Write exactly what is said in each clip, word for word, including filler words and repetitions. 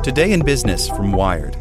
Today in Business from Wired.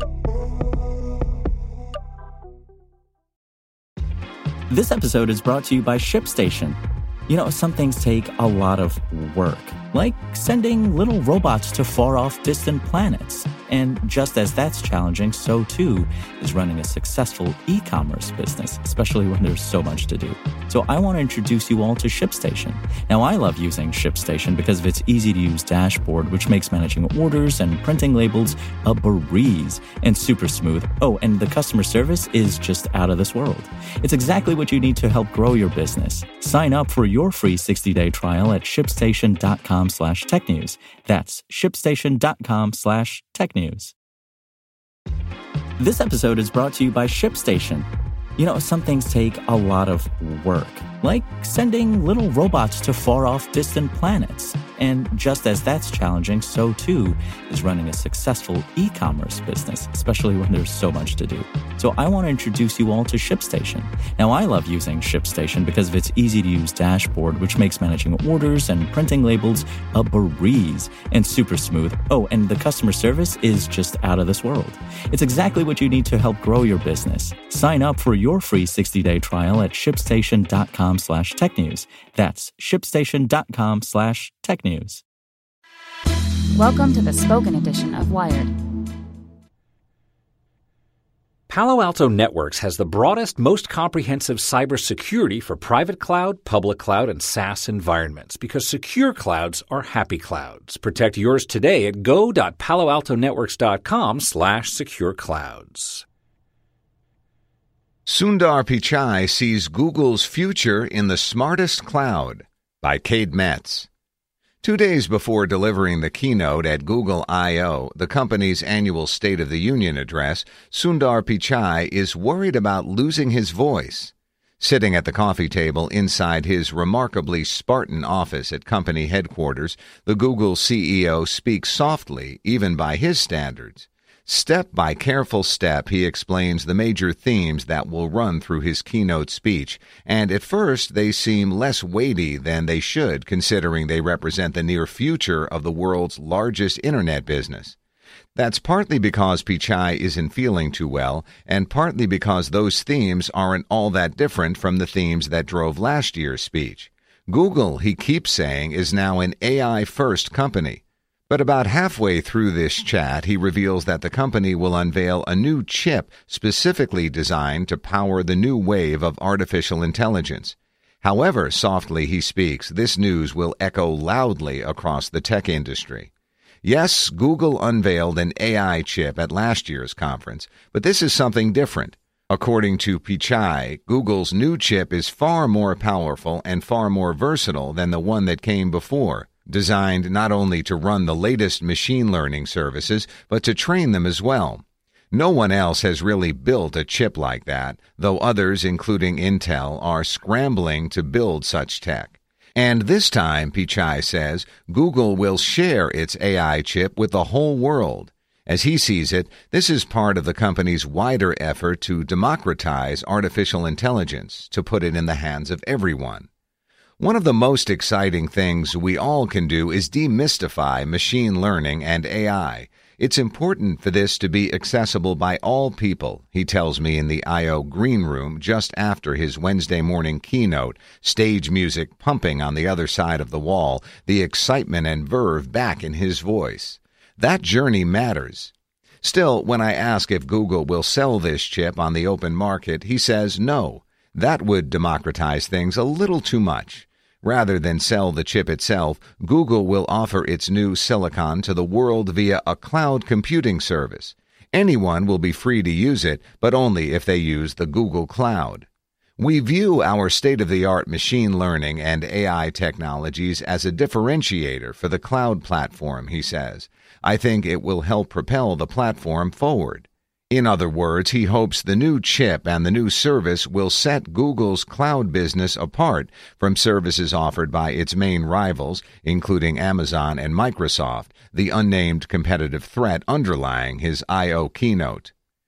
This episode is brought to you by ShipStation. You know, some things take a lot of work, like sending little robots to far-off distant planets. And just as that's challenging, so too is running a successful e-commerce business, especially when there's so much to do. So I want to introduce you all to ShipStation. Now, I love using ShipStation because of its easy-to-use dashboard, which makes managing orders and printing labels a breeze and super smooth. Oh, and the customer service is just out of this world. It's exactly what you need to help grow your business. Sign up for your free sixty-day trial at shipstation.com slash tech news. That's shipstation.com slash tech news. This episode is brought to you by ShipStation. You know, some things take a lot of work, like sending little robots to far-off distant planets. And just as that's challenging, so too is running a successful e-commerce business, especially when there's so much to do. So I want to introduce you all to ShipStation. Now, I love using ShipStation because of its easy-to-use dashboard, which makes managing orders and printing labels a breeze and super smooth. Oh, and the customer service is just out of this world. It's exactly what you need to help grow your business. Sign up for your free sixty-day trial at shipstation.com slash tech news. That's shipstation.com slash tech news. Welcome to the spoken edition of Wired. Palo Alto Networks has the broadest, most comprehensive cybersecurity for private cloud, public cloud, and SaaS environments because secure clouds are happy clouds. Protect yours today at go.paloaltonetworks.com slash secure clouds. Sundar Pichai sees Google's future in the smartest cloud by Cade Metz. Two days before delivering the keynote at Google I O, the company's annual State of the Union address, Sundar Pichai is worried about losing his voice. Sitting at the coffee table inside his remarkably Spartan office at company headquarters, the Google C E O speaks softly, even by his standards. Step by careful step, he explains the major themes that will run through his keynote speech, and at first they seem less weighty than they should, considering they represent the near future of the world's largest internet business. That's partly because Pichai isn't feeling too well, and partly because those themes aren't all that different from the themes that drove last year's speech. Google, he keeps saying, is now an A I-first company. But about halfway through this chat, he reveals that the company will unveil a new chip specifically designed to power the new wave of artificial intelligence. However softly he speaks, this news will echo loudly across the tech industry. Yes, Google unveiled an A I chip at last year's conference, but this is something different. According to Pichai, Google's new chip is far more powerful and far more versatile than the one that came before, designed not only to run the latest machine learning services, but to train them as well. No one else has really built a chip like that, though others, including Intel, are scrambling to build such tech. And this time, Pichai says, Google will share its A I chip with the whole world. As he sees it, this is part of the company's wider effort to democratize artificial intelligence, to put it in the hands of everyone. One of the most exciting things we all can do is demystify machine learning and A I. It's important for this to be accessible by all people, he tells me in the I O green room just after his Wednesday morning keynote, stage music pumping on the other side of the wall, the excitement and verve back in his voice. That journey matters. Still, when I ask if Google will sell this chip on the open market, he says no. That would democratize things a little too much. Rather than sell the chip itself, Google will offer its new silicon to the world via a cloud computing service. Anyone will be free to use it, but only if they use the Google Cloud. We view our state-of-the-art machine learning and A I technologies as a differentiator for the cloud platform, he says. I think it will help propel the platform forward. In other words, he hopes the new chip and the new service will set Google's cloud business apart from services offered by its main rivals, including Amazon and Microsoft, the unnamed competitive threat underlying his I O keynote.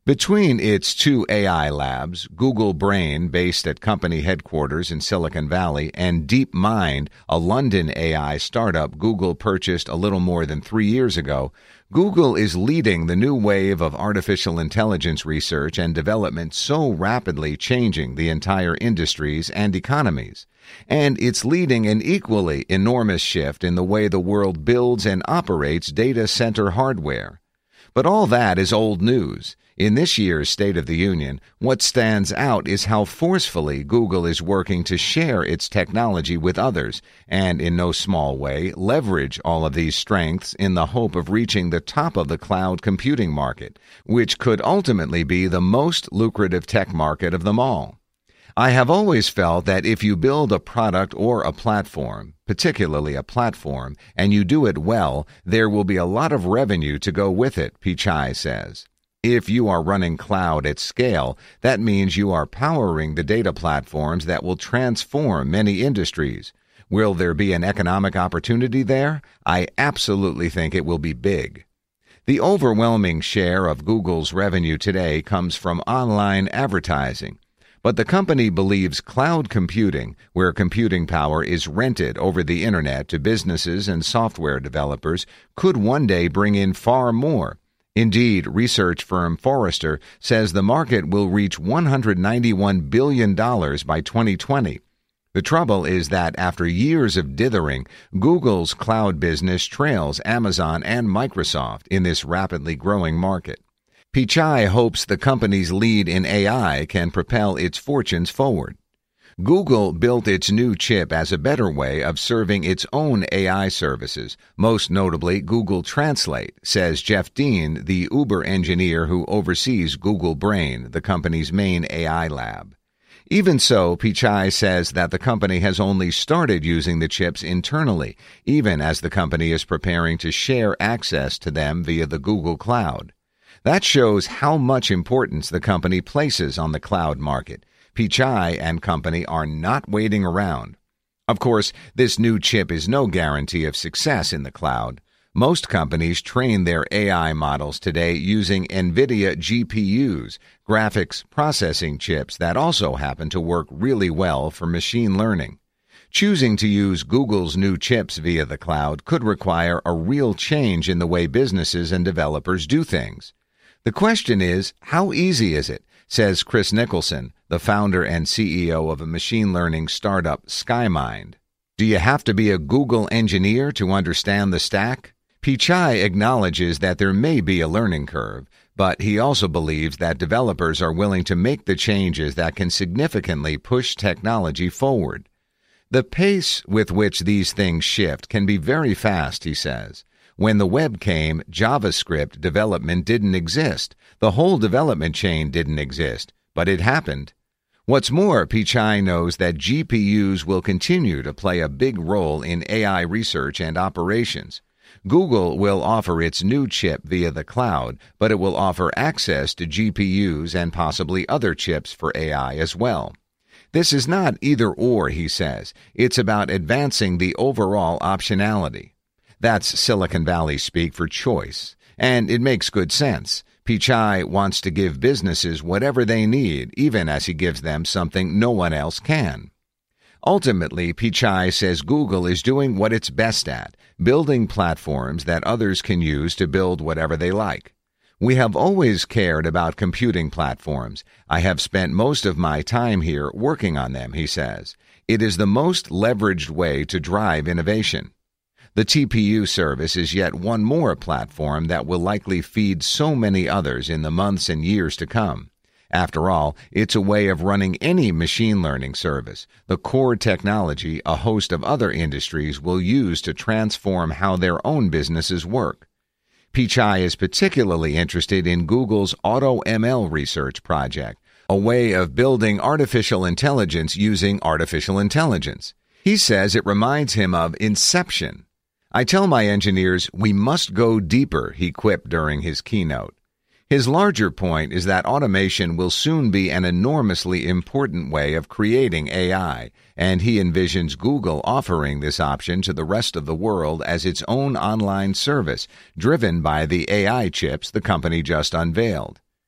Between its two A I labs, Google Brain, based at company headquarters in Silicon Valley, and DeepMind, a London A I startup Google purchased a little more than three years ago, Google is leading the new wave of artificial intelligence research and development so rapidly changing the entire industries and economies. And it's leading an equally enormous shift in the way the world builds and operates data center hardware. But all that is old news. In this year's State of the Union, what stands out is how forcefully Google is working to share its technology with others and, in no small way, leverage all of these strengths in the hope of reaching the top of the cloud computing market, which could ultimately be the most lucrative tech market of them all. I have always felt that if you build a product or a platform, particularly a platform, and you do it well, there will be a lot of revenue to go with it, Pichai says. If you are running cloud at scale, that means you are powering the data platforms that will transform many industries. Will there be an economic opportunity there? I absolutely think it will be big. The overwhelming share of Google's revenue today comes from online advertising. But the company believes cloud computing, where computing power is rented over the internet to businesses and software developers, could one day bring in far more. Indeed, research firm Forrester says the market will reach one hundred ninety-one billion dollars by twenty twenty. The trouble is that after years of dithering, Google's cloud business trails Amazon and Microsoft in this rapidly growing market. Pichai hopes the company's lead in A I can propel its fortunes forward. Google built its new chip as a better way of serving its own A I services, most notably Google Translate, says Jeff Dean, the Uber engineer who oversees Google Brain, the company's main A I lab. Even so, Pichai says that the company has only started using the chips internally, even as the company is preparing to share access to them via the Google Cloud. That shows how much importance the company places on the cloud market. Pichai and company are not waiting around. Of course, this new chip is no guarantee of success in the cloud. Most companies train their A I models today using NVIDIA G P Us, graphics processing chips that also happen to work really well for machine learning. Choosing to use Google's new chips via the cloud could require a real change in the way businesses and developers do things. The question is, how easy is it, says Chris Nicholson, the founder and C E O of a machine learning startup, SkyMind. Do you have to be a Google engineer to understand the stack? Pichai acknowledges that there may be a learning curve, but he also believes that developers are willing to make the changes that can significantly push technology forward. The pace with which these things shift can be very fast, he says. When the web came, JavaScript development didn't exist. The whole development chain didn't exist, but it happened. What's more, Pichai knows that G P Us will continue to play a big role in A I research and operations. Google will offer its new chip via the cloud, but it will offer access to G P Us and possibly other chips for A I as well. This is not either or, he says. It's about advancing the overall optionality. That's Silicon Valley speak for choice, and it makes good sense. Pichai wants to give businesses whatever they need, even as he gives them something no one else can. Ultimately, Pichai says Google is doing what it's best at, building platforms that others can use to build whatever they like. We have always cared about computing platforms. I have spent most of my time here working on them, he says. It is the most leveraged way to drive innovation. The T P U service is yet one more platform that will likely feed so many others in the months and years to come. After all, it's a way of running any machine learning service, the core technology a host of other industries will use to transform how their own businesses work. Pichai is particularly interested in Google's AutoML research project, a way of building artificial intelligence using artificial intelligence. He says it reminds him of Inception. I tell my engineers we must go deeper, he quipped during his keynote. His larger point is that automation will soon be an enormously important way of creating A I, and he envisions Google offering this option to the rest of the world as its own online service, driven by the A I chips the company just unveiled.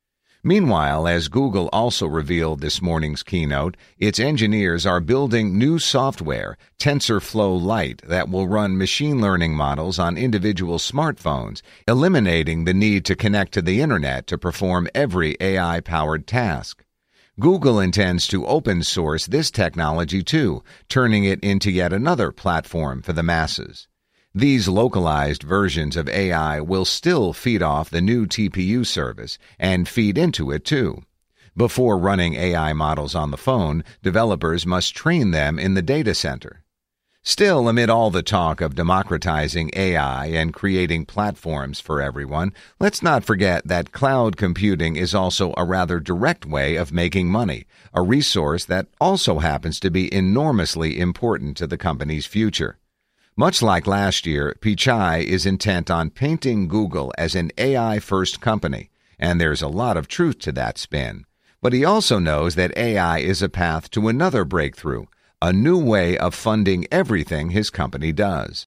Meanwhile, as Google also revealed this morning's keynote, its engineers are building new software, TensorFlow Lite, that will run machine learning models on individual smartphones, eliminating the need to connect to the internet to perform every A I-powered task. Google intends to open source this technology too, turning it into yet another platform for the masses. These localized versions of A I will still feed off the new T P U service and feed into it too. Before running A I models on the phone, developers must train them in the data center. Still, amid all the talk of democratizing A I and creating platforms for everyone, let's not forget that cloud computing is also a rather direct way of making money, a resource that also happens to be enormously important to the company's future. Much like last year, Pichai is intent on painting Google as an A I-first company, and there's a lot of truth to that spin. But he also knows that A I is a path to another breakthrough, a new way of funding everything his company does.